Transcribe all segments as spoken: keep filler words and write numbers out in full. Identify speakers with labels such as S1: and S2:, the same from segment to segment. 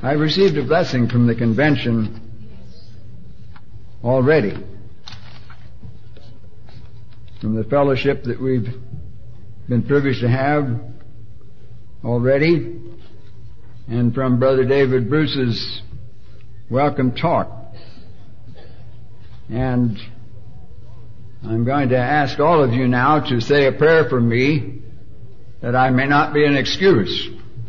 S1: I've received a blessing from the convention already, from the fellowship that we've been privileged to have already, and from Brother David Bruce's welcome talk. And I'm going to ask all of you now to say a prayer for me that I may not be an excuse.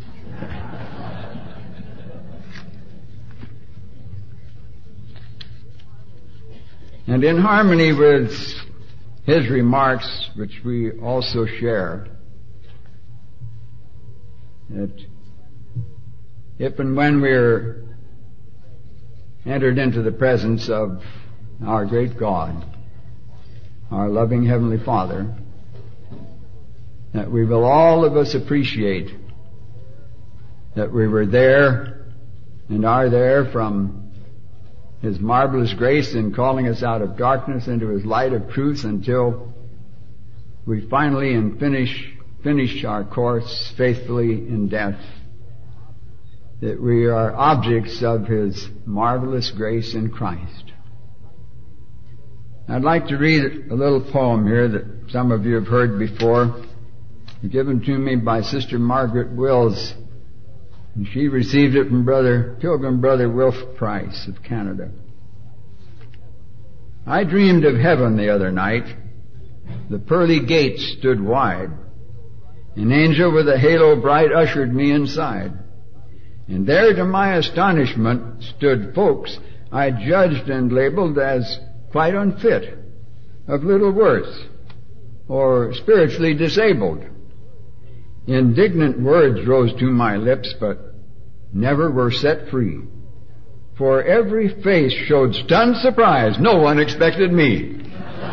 S1: And in harmony with his remarks, which we also share, that if and when we're entered into the presence of our great God, our loving Heavenly Father, that we will all of us appreciate that we were there and are there from His marvelous grace in calling us out of darkness into His light of truth until we finally and finish, finish our course faithfully in death, that we are objects of His marvelous grace in Christ. I'd like to read a little poem here that some of you have heard before, given to me by Sister Margaret Wills. And she received it from Brother Pilgrim Brother Wilf Price of Canada. I dreamed of heaven the other night. The pearly gates stood wide. An angel with a halo bright ushered me inside. And there, to my astonishment, stood folks I judged and labeled as quite unfit, of little worth, or spiritually disabled. Indignant words rose to my lips, but never were set free. For every face showed stunned surprise. No one expected me.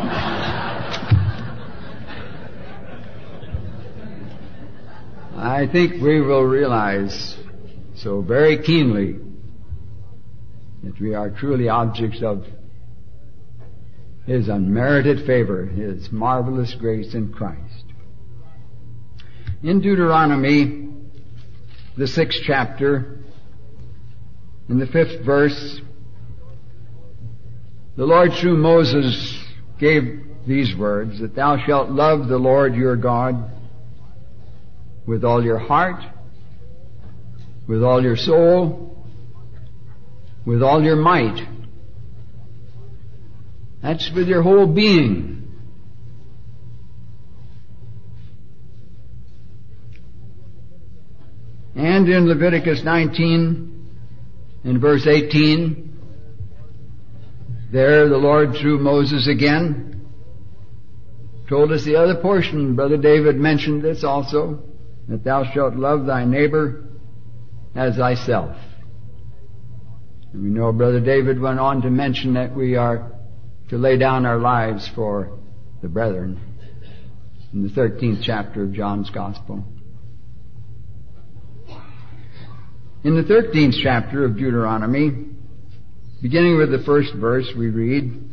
S1: I think we will realize so very keenly that we are truly objects of His unmerited favor, His marvelous grace in Christ. In Deuteronomy, the sixth chapter, in the fifth verse, the Lord through Moses gave these words, that thou shalt love the Lord your God with all your heart, with all your soul, with all your might. That's with your whole being. And in Leviticus nineteen, in verse eighteen, there the Lord through Moses again told us the other portion. Brother David mentioned this also, that thou shalt love thy neighbor as thyself. And we know Brother David went on to mention that we are to lay down our lives for the brethren in the thirteenth chapter of John's Gospel. In the thirteenth chapter of Deuteronomy, beginning with the first verse, we read,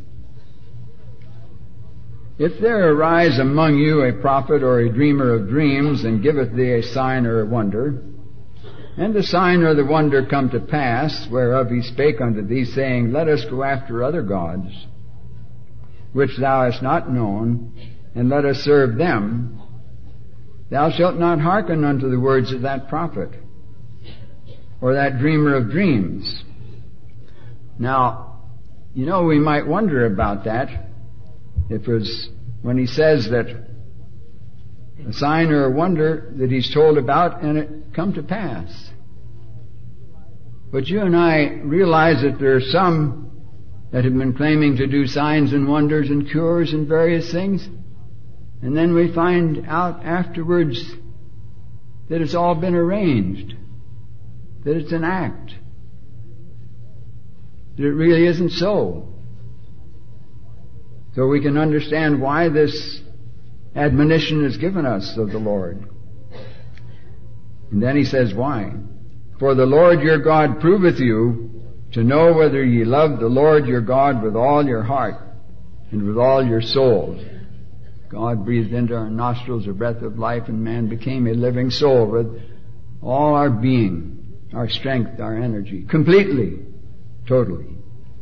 S1: If there arise among you a prophet or a dreamer of dreams, and giveth thee a sign or a wonder, and the sign or the wonder come to pass, whereof he spake unto thee, saying, Let us go after other gods, which thou hast not known, and let us serve them, thou shalt not hearken unto the words of that prophet, or that dreamer of dreams. Now, you know, we might wonder about that, if it was when he says that a sign or a wonder that he's told about and it come to pass. But you and I realize that there are some that have been claiming to do signs and wonders and cures and various things, and then we find out afterwards that it's all been arranged, that it's an act, that it really isn't so. So we can understand why this admonition is given us of the Lord. And then he says, why? For the Lord your God proveth you to know whether ye love the Lord your God with all your heart and with all your soul. God breathed into our nostrils a breath of life, and man became a living soul with all our being. our strength, our energy, completely, totally.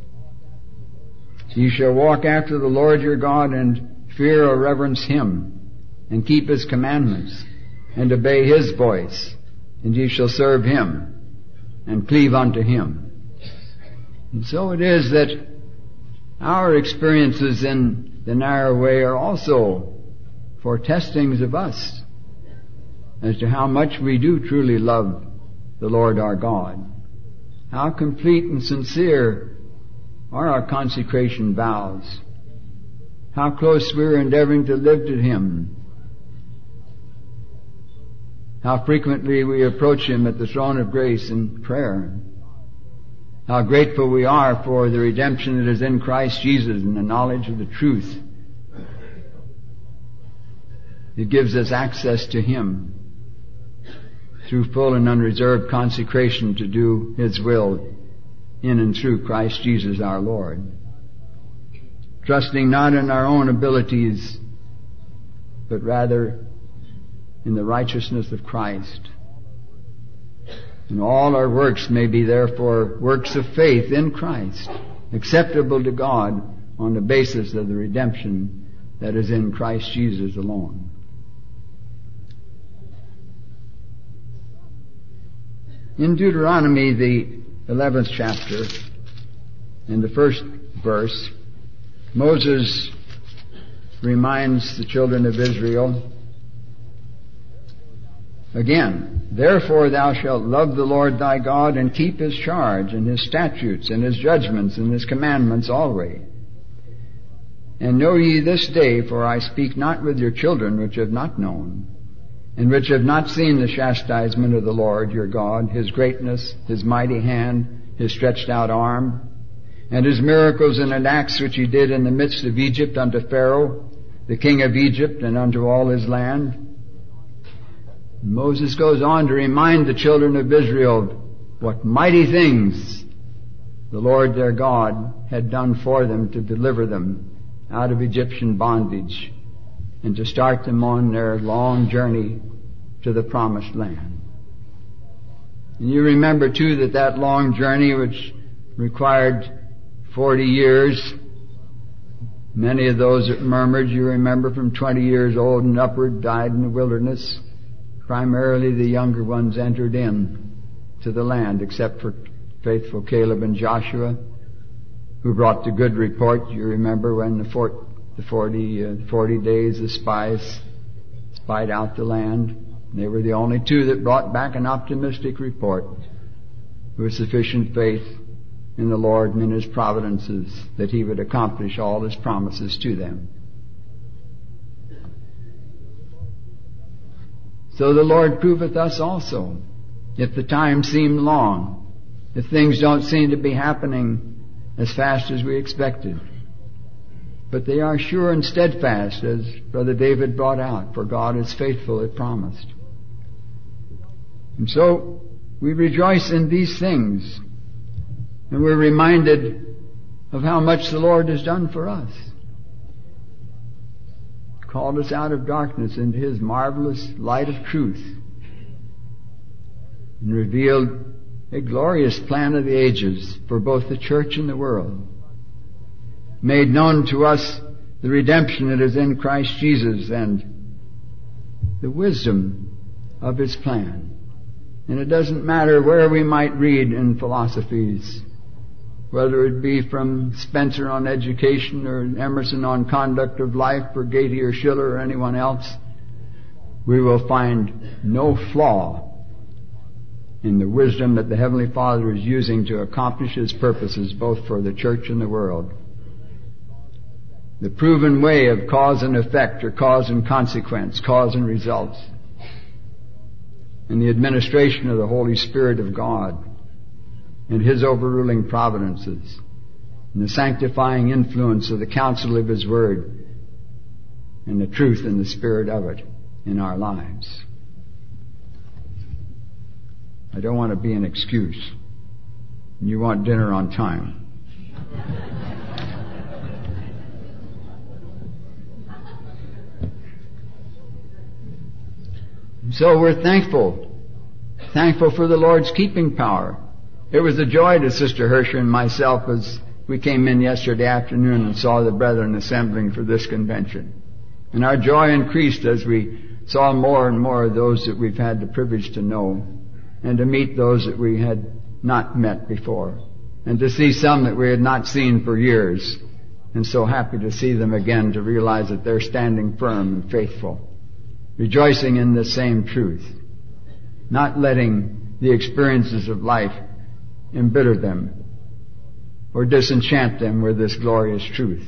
S1: Ye shall walk after the Lord your God and fear or reverence Him, and keep His commandments, and obey His voice, and ye shall serve Him, and cleave unto Him. And so it is that our experiences in the narrow way are also for testings of us as to how much we do truly love the Lord our God. How complete and sincere are our consecration vows. How close we're endeavoring to live to Him. How frequently we approach Him at the throne of grace in prayer. How grateful we are for the redemption that is in Christ Jesus and the knowledge of the truth. It gives us access to Him through full and unreserved consecration to do His will in and through Christ Jesus our Lord. Trusting not in our own abilities, but rather in the righteousness of Christ. And all our works may be therefore works of faith in Christ, acceptable to God on the basis of the redemption that is in Christ Jesus alone. In Deuteronomy, the eleventh chapter, in the first verse, Moses reminds the children of Israel again, therefore thou shalt love the Lord thy God and keep His charge and His statutes and His judgments and His commandments always. And know ye this day, for I speak not with your children which have not known, and which have not seen the chastisement of the Lord your God, His greatness, His mighty hand, His stretched out arm, and His miracles and acts which He did in the midst of Egypt unto Pharaoh, the king of Egypt, and unto all his land. Moses goes on to remind the children of Israel what mighty things the Lord their God had done for them to deliver them out of Egyptian bondage and to start them on their long journey to the promised land. And you remember too that that long journey, which required forty years, many of those that murmured, you remember, from twenty years old and upward, died in the wilderness. Primarily the younger ones entered in to the land, except for faithful Caleb and Joshua, who brought the good report. You remember when the, for, the forty, uh, forty days the spies spied out the land. They were the only two that brought back an optimistic report with sufficient faith in the Lord and in His providences that He would accomplish all His promises to them. So the Lord proveth us also, if the time seem long, if things don't seem to be happening as fast as we expected. But they are sure and steadfast, as Brother David brought out, for God is faithful as promised. And so we rejoice in these things, and we're reminded of how much the Lord has done for us. Called us out of darkness into His marvelous light of truth, and revealed a glorious plan of the ages for both the church and the world. Made known to us the redemption that is in Christ Jesus and the wisdom of His plan. And it doesn't matter where we might read in philosophies, whether it be from Spencer on education or Emerson on conduct of life or Goethe or Schiller or anyone else, we will find no flaw in the wisdom that the Heavenly Father is using to accomplish His purposes both for the church and the world. The proven way of cause and effect, or cause and consequence, cause and results, and the administration of the Holy Spirit of God and His overruling providences, and the sanctifying influence of the counsel of His Word, and the truth and the spirit of it in our lives. I don't want to be an excuse. You want dinner on time. So we're thankful Thankful for the Lord's keeping power. It was a joy to Sister Hersher and myself as we came in yesterday afternoon and saw the brethren assembling for this convention. And our joy increased as we saw more and more of those that we've had the privilege to know, and to meet those that we had not met before, and to see some that we had not seen for years, and so happy to see them again, to realize that they're standing firm and faithful, rejoicing in the same truth, not letting the experiences of life embitter them or disenchant them with this glorious truth,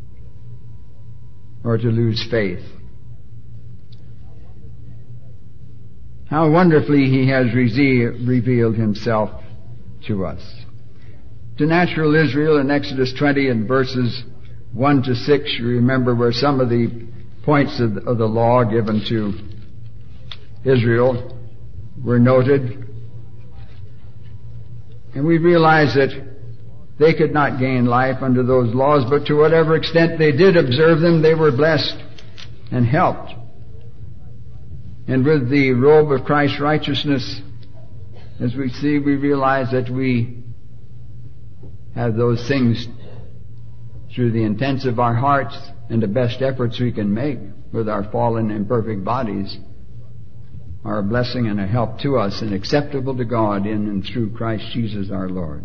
S1: or to lose faith. How wonderfully He has rese- revealed Himself to us. To natural Israel in Exodus twenty and verses one to six, you remember, were some of the points of the, of the law given to Israel were noted. And we realize that they could not gain life under those laws, but to whatever extent they did observe them, they were blessed and helped. And with the robe of Christ's righteousness, as we see, we realize that we have those things through the intents of our hearts and the best efforts we can make with our fallen and imperfect bodies are a blessing and a help to us and acceptable to God in and through Christ Jesus our Lord.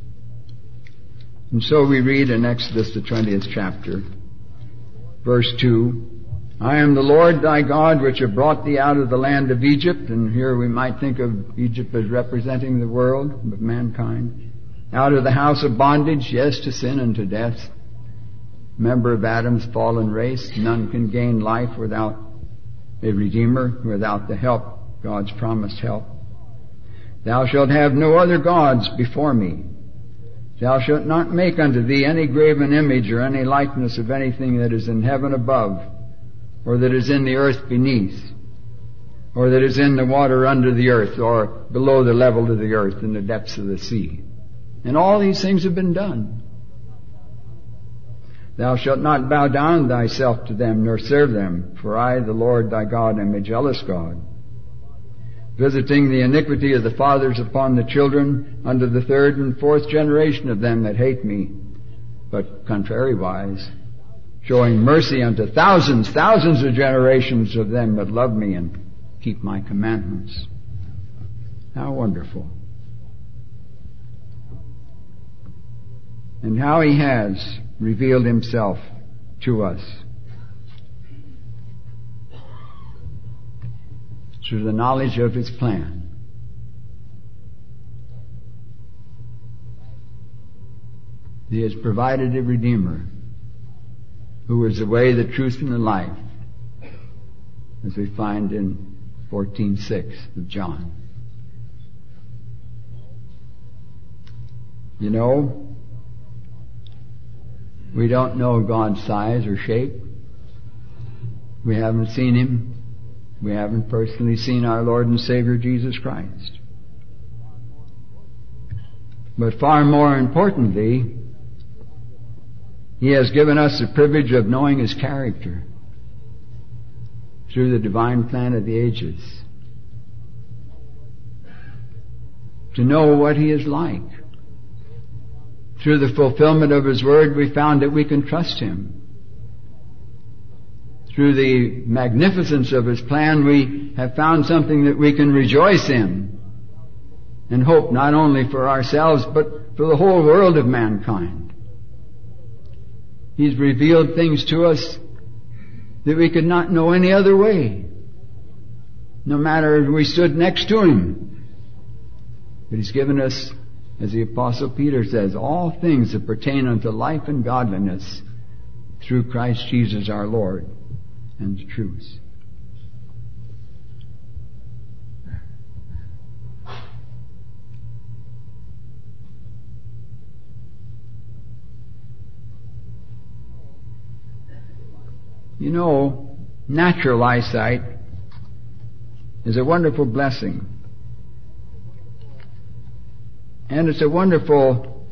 S1: And so we read in Exodus the twentieth chapter, verse two, I am the Lord thy God, which have brought thee out of the land of Egypt. And here we might think of Egypt as representing the world of mankind. Out of the house of bondage, yes, to sin and to death. Member of Adam's fallen race, none can gain life without a Redeemer, without the help, God's promised help. Thou shalt have no other gods before me. Thou shalt not make unto thee any graven image or any likeness of anything that is in heaven above, or that is in the earth beneath, or that is in the water under the earth, or below the level of the earth in the depths of the sea. And all these things have been done. Thou shalt not bow down thyself to them, nor serve them, for I, the Lord thy God, am a jealous God, visiting the iniquity of the fathers upon the children unto the third and fourth generation of them that hate me, but contrariwise, showing mercy unto thousands, thousands of generations of them that love me and keep my commandments. How wonderful. And how He has revealed Himself to us through the knowledge of His plan. He has provided a Redeemer who is the way, the truth, and the life, as we find in fourteen six of John. You know, we don't know God's size or shape. We haven't seen Him. We haven't personally seen our Lord and Savior Jesus Christ. But far more importantly, He has given us the privilege of knowing His character through the divine plan of the ages. To know what He is like. Through the fulfillment of His Word, we found that we can trust Him. Through the magnificence of His plan, we have found something that we can rejoice in and hope not only for ourselves, but for the whole world of mankind. He's revealed things to us that we could not know any other way, no matter if we stood next to Him. But He's given us, as the Apostle Peter says, all things that pertain unto life and godliness through Christ Jesus our Lord, and the truth. You know, natural eyesight is a wonderful blessing. And it's a wonderful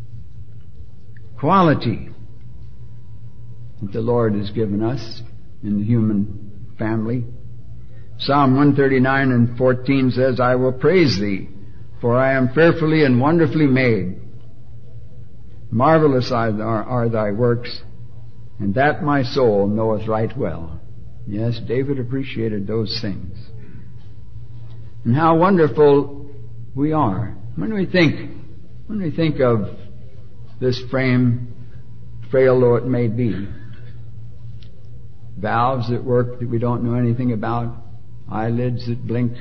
S1: quality that the Lord has given us in the human family, Psalm one thirty-nine and fourteen says, I will praise thee, for I am fearfully and wonderfully made. Marvelous are, are, are thy works, and that my soul knoweth right well. Yes, David appreciated those things. And how wonderful we are. When we think, when we think of this frame, frail though it may be, valves that work that we don't know anything about, eyelids that blink,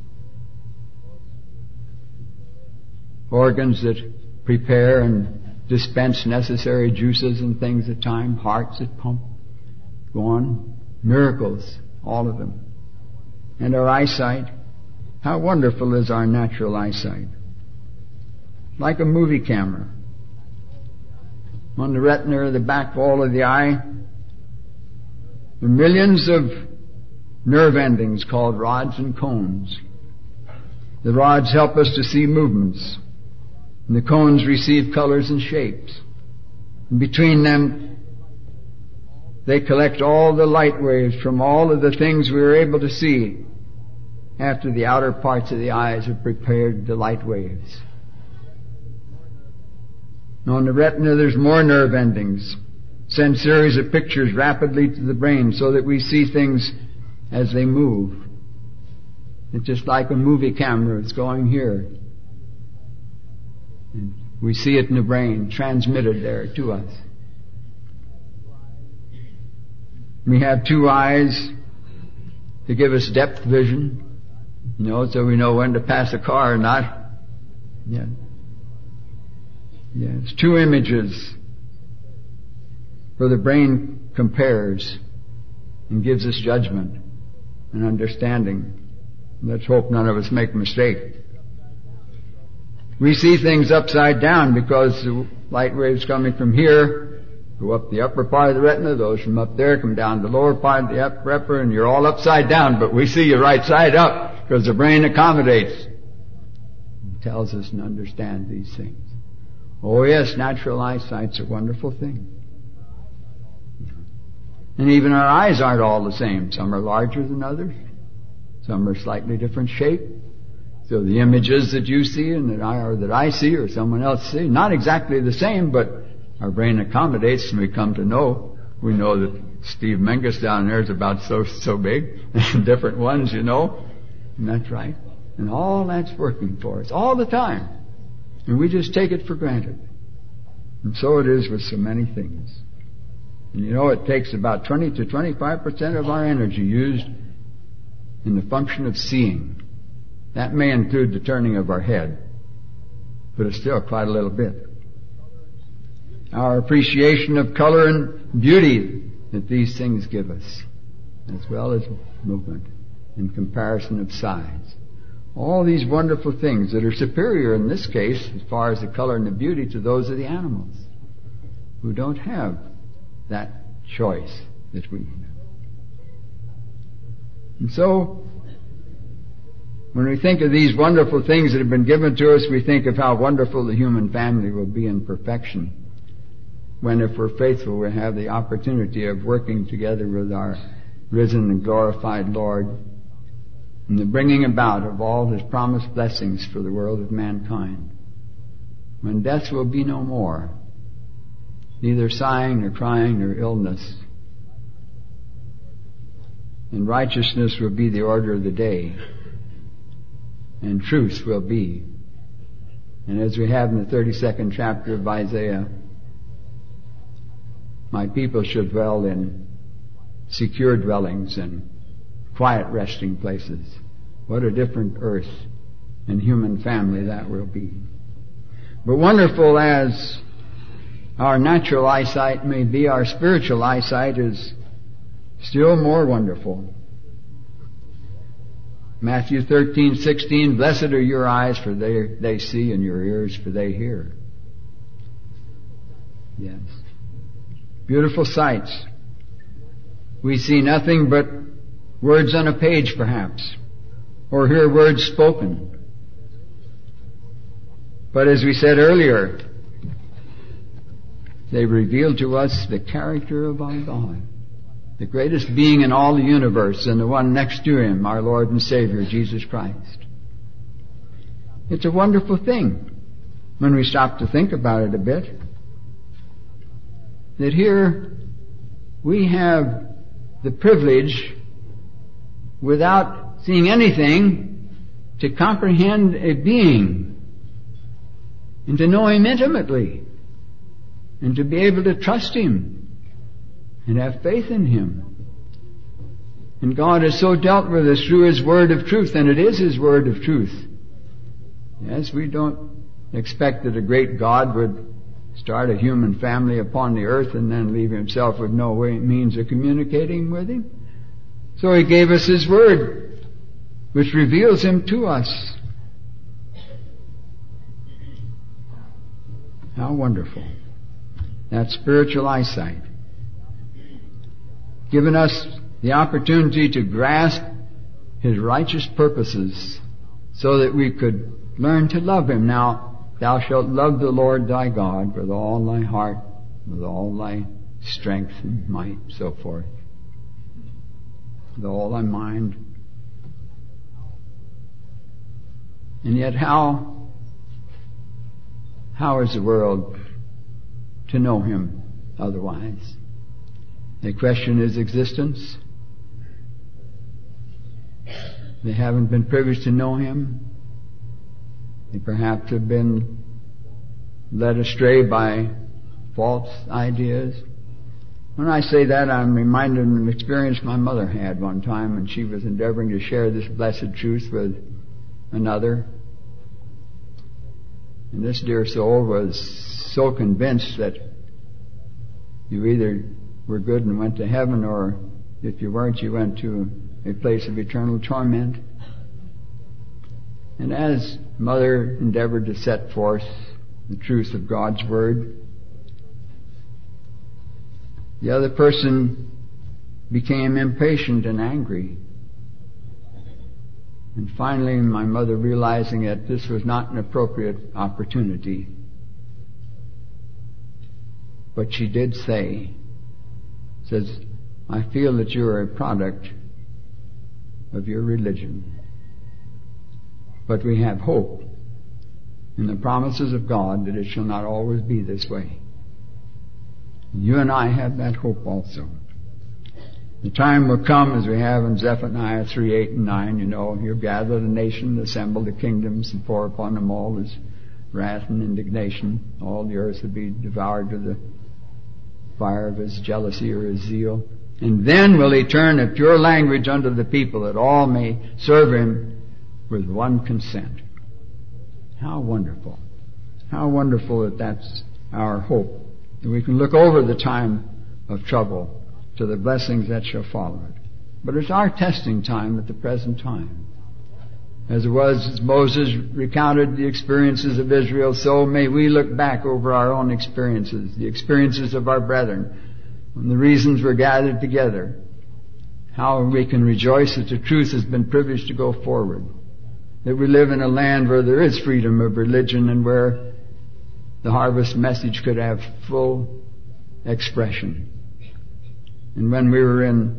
S1: organs that prepare and dispense necessary juices and things at time, hearts that pump, go on, miracles, all of them. And our eyesight, how wonderful is our natural eyesight. Like a movie camera. On the retina or the back wall of the eye, there are millions of nerve endings called rods and cones. The rods help us to see movements, and the cones receive colors and shapes. And between them, they collect all the light waves from all of the things we were able to see after the outer parts of the eyes have prepared the light waves. And on the retina, there's more nerve endings. Send series of pictures rapidly to the brain so that we see things as they move. It's just like a movie camera. It's going here. And we see it in the brain, transmitted there to us. We have two eyes to give us depth vision, you know, so we know when to pass a car or not. Yeah. Yes, two images where the brain compares and gives us judgment and understanding. Let's hope none of us make a mistake. We see things upside down because the light waves coming from here go up the upper part of the retina, those from up there come down the lower part of the upper, and you're all upside down, but we see you right side up because the brain accommodates. It tells us and understands these things. Oh yes, natural eyesight's a wonderful thing. And even our eyes aren't all the same. Some are larger than others. Some are slightly different shape. So the images that you see and that I, or that I see or someone else see, not exactly the same, but our brain accommodates and we come to know. We know that Steve Menges down there is about so, so big. Different ones, you know. And that's right. And all that's working for us all the time. And we just take it for granted. And so it is with so many things. And you know, it takes about twenty to twenty-five percent of our energy used in the function of seeing. That may include the turning of our head, but it's still quite a little bit. Our appreciation of color and beauty that these things give us, as well as movement in comparison of size. All these wonderful things that are superior in this case, as far as the color and the beauty, to those of the animals, who don't have that choice that we have. And so, when we think of these wonderful things that have been given to us, we think of how wonderful the human family will be in perfection, when, if we're faithful, we have the opportunity of working together with our risen and glorified Lord in the bringing about of all His promised blessings for the world of mankind. When death will be no more, neither sighing nor crying nor illness, and righteousness will be the order of the day, and truth will be. And as we have in the thirty-second chapter of Isaiah, my people should dwell in secure dwellings and quiet resting places. What a different earth and human family that will be. But wonderful as our natural eyesight may be, our spiritual eyesight is still more wonderful. Matthew thirteen sixteen, blessed are your eyes, for they, they see, and your ears, for they hear. Yes. Beautiful sights. We see nothing but words on a page, perhaps, or hear words spoken. But as we said earlier, they reveal to us the character of our God. the greatest being in all the universe, and the one next to him, our Lord and Savior, Jesus Christ. It's a wonderful thing when we stop to think about it a bit, that here we have the privilege, without seeing anything, to comprehend a being and to know him intimately and to be able to trust him and have faith in him. And God has so dealt with us through his word of truth, and it is his word of truth. Yes, we don't expect that a great God would start a human family upon the earth and then leave himself with no way, means of communicating with him. So he gave us his word, which reveals him to us. How wonderful. That spiritual eyesight. Given us the opportunity to grasp his righteous purposes so that we could learn to love him. Now, thou shalt love the Lord thy God with all thy heart, with all thy strength and might, so forth, with all thy mind. And yet how, how is the world to know him otherwise? They question his existence. They haven't been privileged to know him. They perhaps have been led astray by false ideas. When I say that, I'm reminded of an experience my mother had one time when she was endeavoring to share this blessed truth with another. And this dear soul was so convinced that you either were good and went to heaven, or if you weren't, you went to a place of eternal torment. And as mother endeavored to set forth the truth of God's word, the other person became impatient and angry. And finally, my mother, realizing that this was not an appropriate opportunity, but she did say, says, I feel that you are a product of your religion. But we have hope in the promises of God that it shall not always be this way. And you and I have that hope also. The time will come, as we have in Zephaniah three, eight, and nine, you know, he'll gather the nation, assemble the kingdoms, and pour upon them all his wrath and indignation. All the earth will be devoured with the fire of his jealousy or his zeal. And then will he turn a pure language unto the people, that all may serve him with one consent. How wonderful. How wonderful that that's our hope. That we can look over the time of trouble to the blessings that shall follow it. But it's our testing time at the present time. As it was as Moses recounted the experiences of Israel, so may we look back over our own experiences, the experiences of our brethren, when the reasons were gathered together, how we can rejoice that the truth has been privileged to go forward, that we live in a land where there is freedom of religion and where the harvest message could have full expression. And when we were in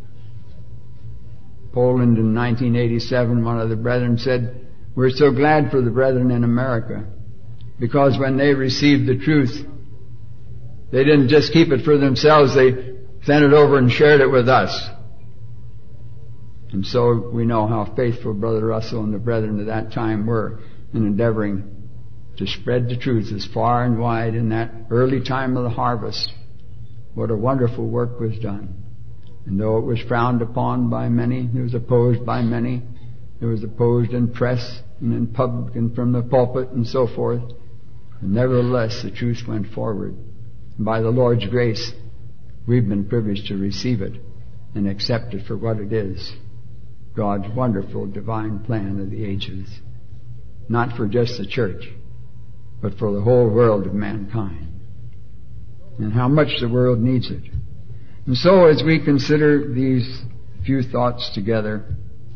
S1: Poland in nineteen eighty-seven, one of the brethren said, we're so glad for the brethren in America, because when they received the truth, they didn't just keep it for themselves, they sent it over and shared it with us. And so we know how faithful Brother Russell and the brethren of that time were in endeavoring to spread the truth as far and wide in that early time of the harvest. What a wonderful work was done. And though it was frowned upon by many, it was opposed by many, it was opposed in press and in public and from the pulpit and so forth, but nevertheless the truth went forward. And by the Lord's grace, we've been privileged to receive it and accept it for what it is. God's wonderful divine plan of the ages. Not for just the church, but for the whole world of mankind. And how much the world needs it. And so as we consider these few thoughts together,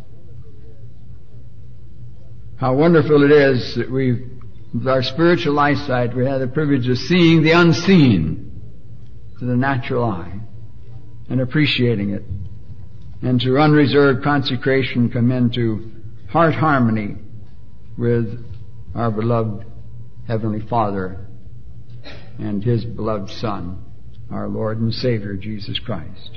S1: how wonderful it is that we, with our spiritual eyesight, we have the privilege of seeing the unseen to the natural eye. and appreciating it, and through unreserved consecration come into heart harmony with our beloved Heavenly Father and His beloved Son, our Lord and Savior, Jesus Christ.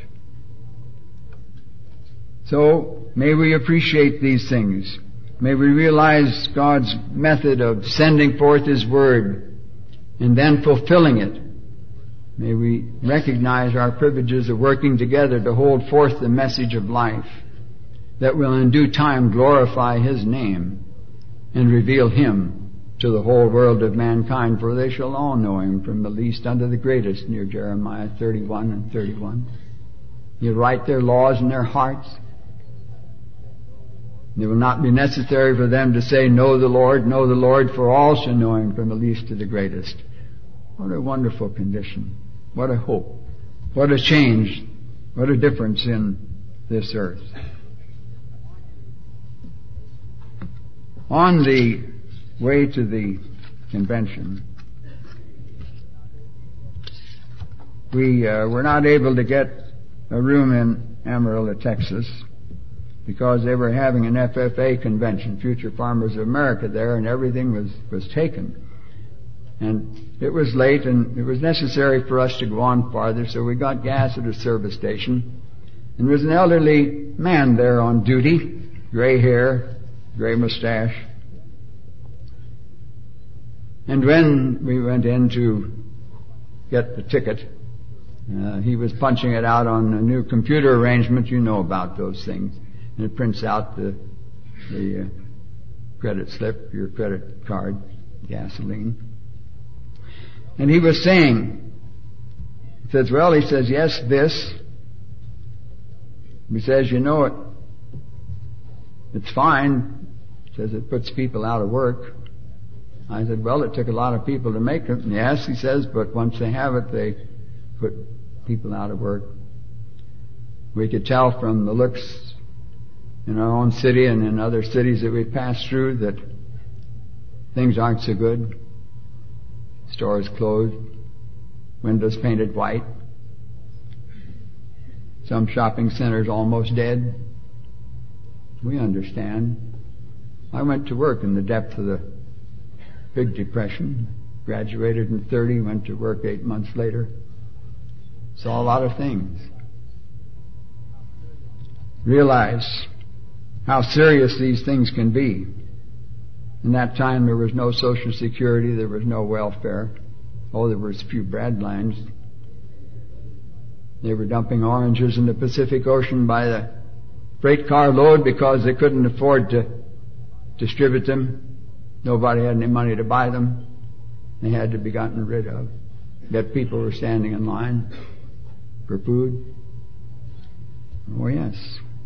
S1: So, may we appreciate these things. May we realize God's method of sending forth His Word and then fulfilling it. May we recognize our privileges of working together to hold forth the message of life that will in due time glorify His name and reveal Him to the whole world of mankind, for they shall all know Him, from the least unto the greatest, near Jeremiah thirty-one and thirty-one. You write their laws in their hearts. It will not be necessary for them to say, know the Lord, know the Lord, for all shall know Him, from the least to the greatest. What a wonderful condition. What a hope. What a change. What a difference in this earth. On the way to the convention, we uh, were not able to get a room in Amarillo, Texas, because they were having an F F A convention, Future Farmers of America, there, and everything was, was taken. And it was late, and it was necessary for us to go on farther, so we got gas at a service station. And there was an elderly man there on duty, gray hair, gray mustache. And when we went in to get the ticket, uh, he was punching it out on a new computer arrangement. You know about those things. And it prints out the, the uh, credit slip, your credit card, gasoline. And he was saying, he says, well, he says, yes, this. He says, you know, it, it's fine. He says, it puts people out of work. I said, well, it took a lot of people to make it. Yes, he says, but once they have it, they put people out of work. We could tell from the looks in our own city and in other cities that we passed through that things aren't so good. Stores closed, windows painted white, some shopping centers almost dead. We understand. I went to work in the depth of the Big Depression, graduated in thirty, went to work eight months later. Saw a lot of things. Realize how serious these things can be. In that time there was no Social Security, there was no welfare. Oh, there was a few bread lines. They were dumping oranges in the Pacific Ocean by the freight car load because they couldn't afford to distribute them. Nobody had any money to buy them. They had to be gotten rid of. Yet people were standing in line for food. Oh, yes.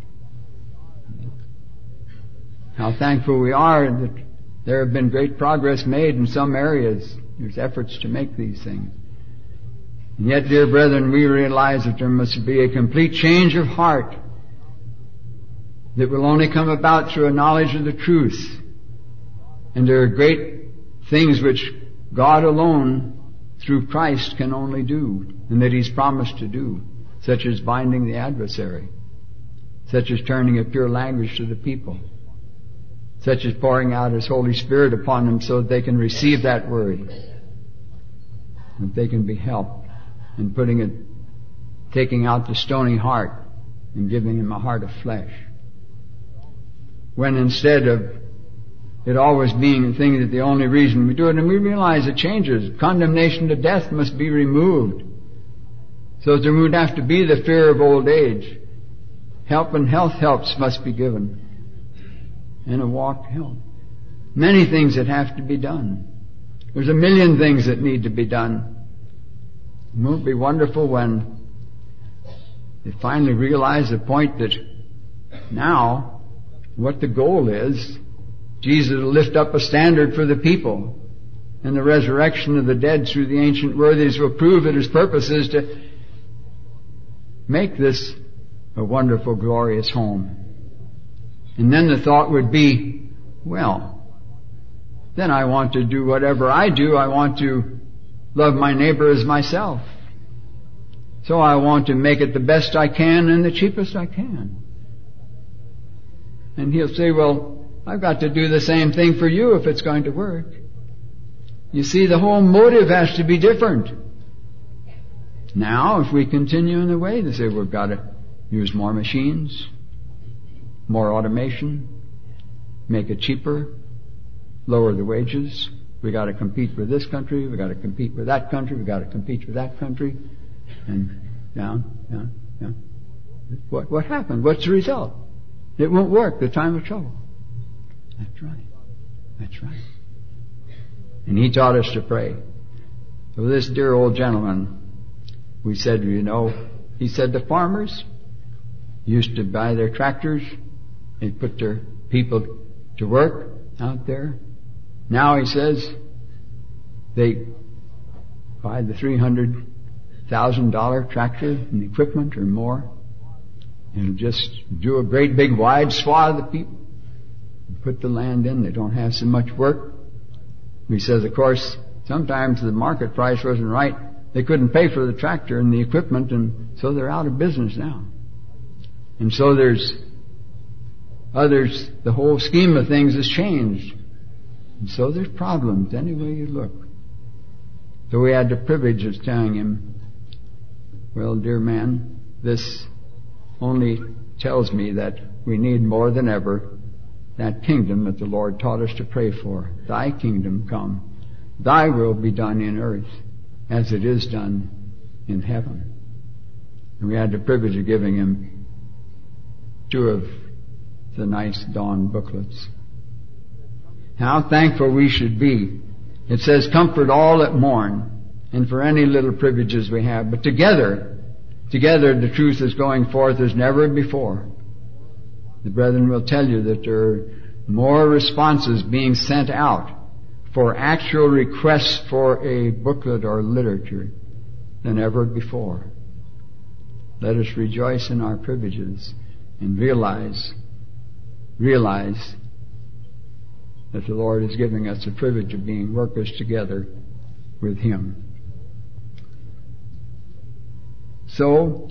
S1: How thankful we are that there have been great progress made in some areas. There's efforts to make these things. And yet, dear brethren, we realize that there must be a complete change of heart that will only come about through a knowledge of the truth. And there are great things which God alone, through Christ, can only do, and that He's promised to do, such as binding the adversary, such as turning a pure language to the people, such as pouring out His Holy Spirit upon them so that they can receive that word, that they can be helped in putting it, taking out the stony heart and giving them a heart of flesh. When instead of it always being a thing that the only reason we do it, and we realize it changes. Condemnation to death must be removed, so that there would have to be the fear of old age. Help and health helps must be given, and a walk health. Many things that have to be done. There's a million things that need to be done. It won't be wonderful when they finally realize the point that now what the goal is. Jesus will lift up a standard for the people, and the resurrection of the dead through the ancient worthies will prove that His purpose is to make this a wonderful, glorious home. And then the thought would be, well, then I want to do whatever I do. I want to love my neighbor as myself. So I want to make it the best I can and the cheapest I can. And he'll say, well, I've got to do the same thing for you if it's going to work. You see, the whole motive has to be different. Now, if we continue in the way, they say we've got to use more machines, more automation, make it cheaper, lower the wages. We got to compete with this country. We got to compete with that country. We got to compete with that country, and down, down, down. What what happened? What's the result? It won't work. The time of trouble. That's right. That's right. And he taught us to pray. So this dear old gentleman, we said, you know, he said the farmers used to buy their tractors and put their people to work out there. Now, he says, they buy the three hundred thousand dollars tractor and equipment or more, and just do a great big wide swath of the people, put the land in. They don't have so much work. He says, of course, sometimes the market price wasn't right. They couldn't pay for the tractor and the equipment, and so they're out of business now. And so there's others, the whole scheme of things has changed. And so there's problems any way you look. So we had the privilege of telling him, well, dear man, this only tells me that we need more than ever that kingdom that the Lord taught us to pray for. Thy kingdom come. Thy will be done in earth as it is done in heaven. And we had the privilege of giving him two of the nice dawn booklets. How thankful we should be. It says, comfort all that mourn, and for any little privileges we have. But together, together the truth is going forth as never before. The brethren will tell you that there are more responses being sent out for actual requests for a booklet or literature than ever before. Let us rejoice in our privileges and realize, realize that the Lord is giving us the privilege of being workers together with Him. So,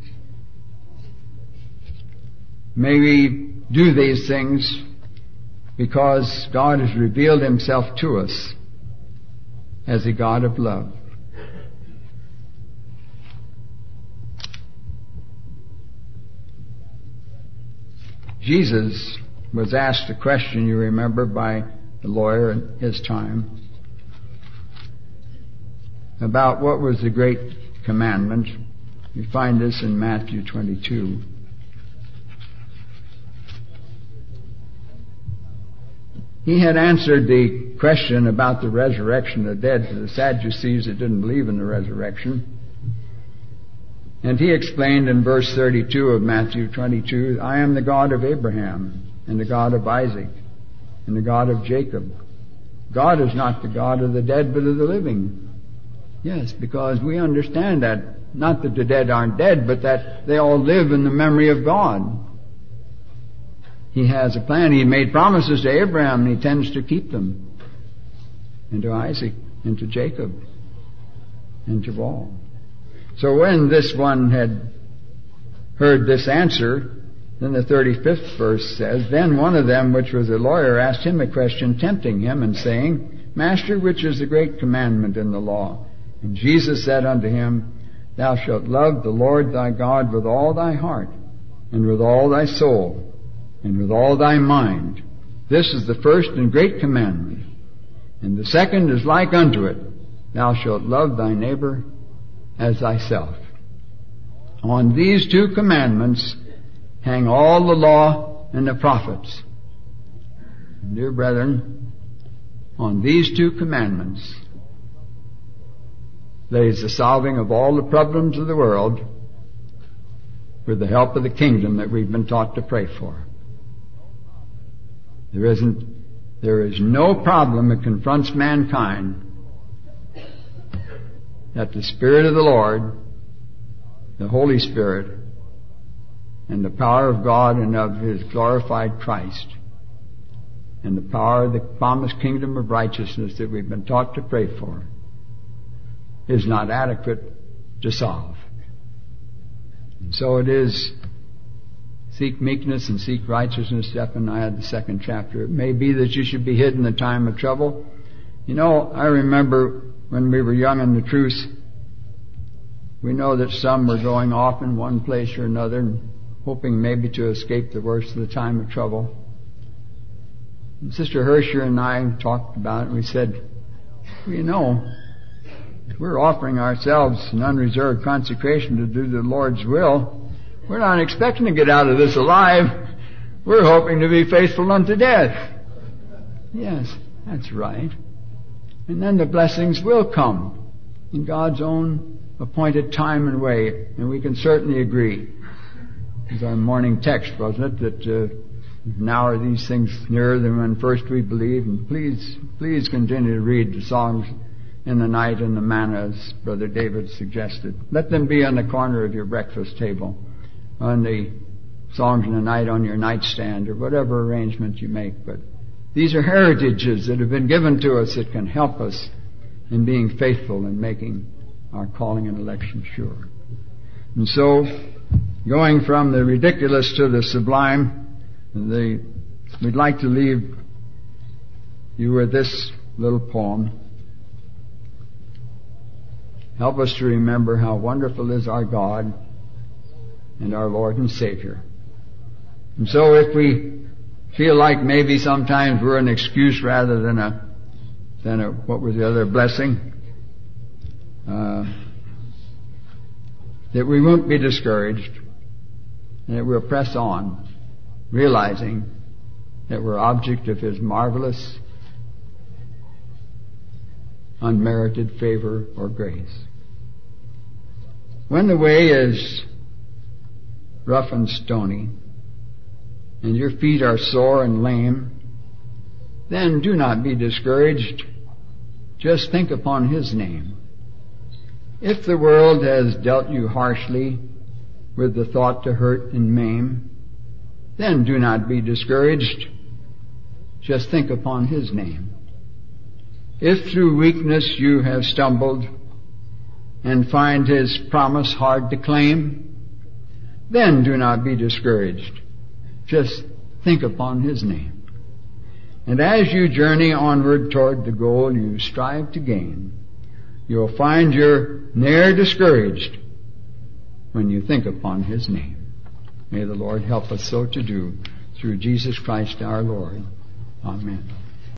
S1: may we do these things because God has revealed Himself to us as a God of love. Jesus was asked a question, you remember, by the lawyer in his time about what was the great commandment. You find this in Matthew twenty-two. He had answered the question about the resurrection of the dead to the Sadducees that didn't believe in the resurrection. And he explained in verse thirty-two of Matthew twenty-two, I am the God of Abraham, and the God of Isaac, and the God of Jacob. God is not the God of the dead, but of the living. Yes, because we understand that, not that the dead aren't dead, but that they all live in the memory of God. He has a plan. He made promises to Abraham, and He intends to keep them. And to Isaac, and to Jacob, and to all. So when this one had heard this answer, then the thirty-fifth verse says, Then one of them, which was a lawyer, asked him a question, tempting him, and saying, Master, which is the great commandment in the law? And Jesus said unto him, Thou shalt love the Lord thy God with all thy heart, and with all thy soul, and with all thy mind. This is the first and great commandment. And the second is like unto it, Thou shalt love thy neighbor as thyself. On these two commandments hang all the law and the prophets. Dear brethren, on these two commandments lays the solving of all the problems of the world with the help of the kingdom that we've been taught to pray for. There isn't, there is no problem that confronts mankind that the Spirit of the Lord, the Holy Spirit, and the power of God and of His glorified Christ, and the power of the promised kingdom of righteousness that we've been taught to pray for, is not adequate to solve. And so it is, seek meekness and seek righteousness, Zephaniah, the second chapter. It may be that you should be hid in the time of trouble. You know, I remember when we were young in the truth, we know that some were going off in one place or another and hoping maybe to escape the worst of the time of trouble. And Sister Hersher and I talked about it, and we said, well, you know, we're offering ourselves in unreserved consecration to do the Lord's will. We're not expecting to get out of this alive. We're hoping to be faithful unto death. Yes, that's right. And then the blessings will come in God's own appointed time and way. And we can certainly agree. It was our morning text, wasn't it? That uh, now are these things nearer than when first we believed. And please, please continue to read the songs in the night and the manna, as Brother David suggested. Let them be on the corner of your breakfast table, on the songs in the night on your nightstand, or whatever arrangement you make. But these are heritages that have been given to us that can help us in being faithful and making our calling and election sure. And so, going from the ridiculous to the sublime, the, we'd like to leave you with this little poem. Help us to remember how wonderful is our God and our Lord and Savior. And so if we feel like maybe sometimes we're an excuse rather than a, than a, what was the other blessing, uh, that we won't be discouraged, and that we'll press on, realizing that we're object of His marvelous, unmerited favor or grace. When the way is rough and stony, and your feet are sore and lame, then do not be discouraged. Just think upon His name. If the world has dealt you harshly with the thought to hurt and maim, then do not be discouraged. Just think upon His name. If through weakness you have stumbled and find His promise hard to claim, then do not be discouraged. Just think upon His name. And as you journey onward toward the goal you strive to gain, you'll find you're ne'er discouraged when you think upon His name. May the Lord help us so to do through Jesus Christ our Lord. Amen.